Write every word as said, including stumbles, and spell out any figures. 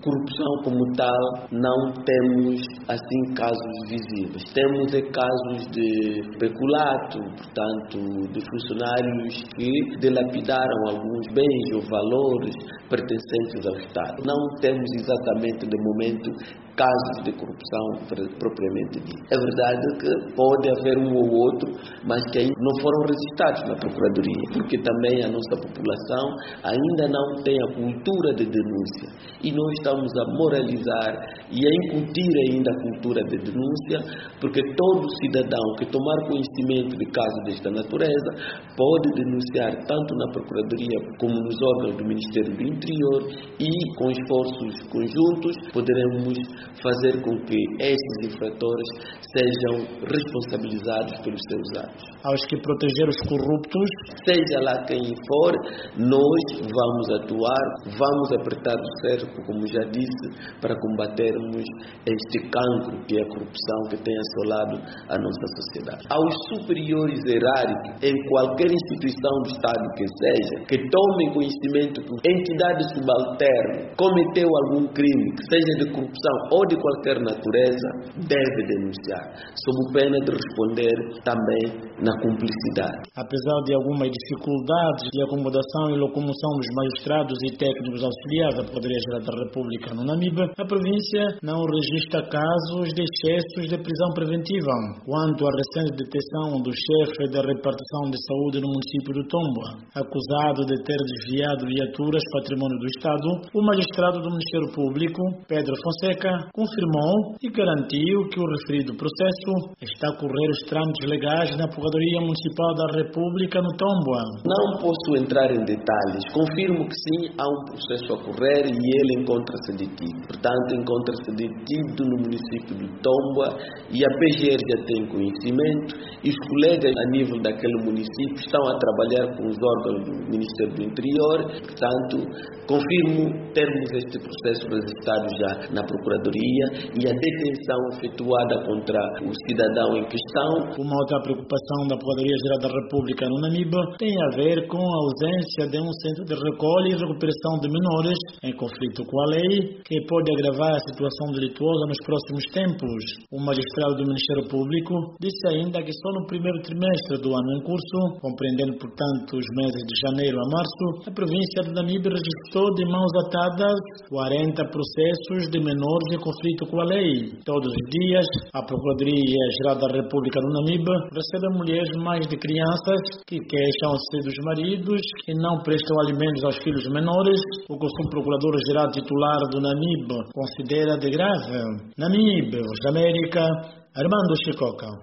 Corrupção como tal, não temos assim casos visíveis. Temos é, casos de peculato, portanto, de funcionários que dilapidaram alguns bens ou valores pertencentes ao Estado. Não temos exatamente, de momento, casos de corrupção propriamente dito. É verdade que pode haver um ou outro, mas que ainda não foram registrados na Procuradoria, porque também a nossa população ainda não tem a cultura de denúncia. E nós estamos a moralizar e a incutir ainda a cultura de denúncia, porque todo cidadão que tomar conhecimento de casos desta natureza pode denunciar tanto na Procuradoria como nos órgãos do Ministério do Interior, e com esforços conjuntos poderemos fazer com que esses infratores sejam responsabilizados pelos seus atos. Aos que proteger os corruptos, seja lá quem for, nós vamos atuar, vamos apertar o cerco, como já disse, para combatermos este cancro que é a corrupção que tem assolado a nossa sociedade. Aos superiores hierárquicos, em qualquer instituição do Estado que seja, que tomem conhecimento que entidade subalterna cometeu algum crime, que seja de corrupção ou de qualquer natureza, deve denunciar, sob pena de responder também na cumplicidade. Apesar de algumas dificuldades de acomodação e locomoção dos magistrados e técnicos auxiliares da Procuradoria-Geral da República no Namibe, a província não registra casos de excessos de prisão preventiva. Quanto à recente detenção do chefe da repartição de saúde no município do Tomboa, acusado de ter desviado viaturas patrimônio do Estado, o magistrado do Ministério Público, Pedro Fonseca, confirmou e garantiu que o referido processo está a correr os trâmites legais na Procuradoria Municipal da República no Tomboa. Não posso entrar em detalhes. Confirmo que sim, há um processo a correr e ele encontra-se detido. Portanto, encontra-se detido no município do Tomboa e a P G R já tem conhecimento e os colegas a nível daquele município estão a trabalhar com os órgãos do Ministério do Interior. Portanto, confirmo termos este processo registrado já na Procuradoria e a detenção efetuada contra o cidadão em questão. Uma outra preocupação da Procuradoria-Geral da República no Namibe tem a ver com a ausência de um centro de recolha e recuperação de menores em conflito com a lei, que pode agravar a situação delituosa nos próximos tempos. O magistrado do Ministério Público disse ainda que só no primeiro trimestre do ano em curso, compreendendo portanto os meses de janeiro a março, a província do Namibe registrou de mãos atadas quarenta processos de menores em conflito com a lei. Todos os dias, a Procuradoria-Geral da República no Namibe recebe mulheres mães de crianças que queixam-se dos maridos e não prestam alimentos aos filhos menores, o que o Procurador-Geral titular do Namibe considera de grave. Namibe, Voz da América, Armando Chicoca.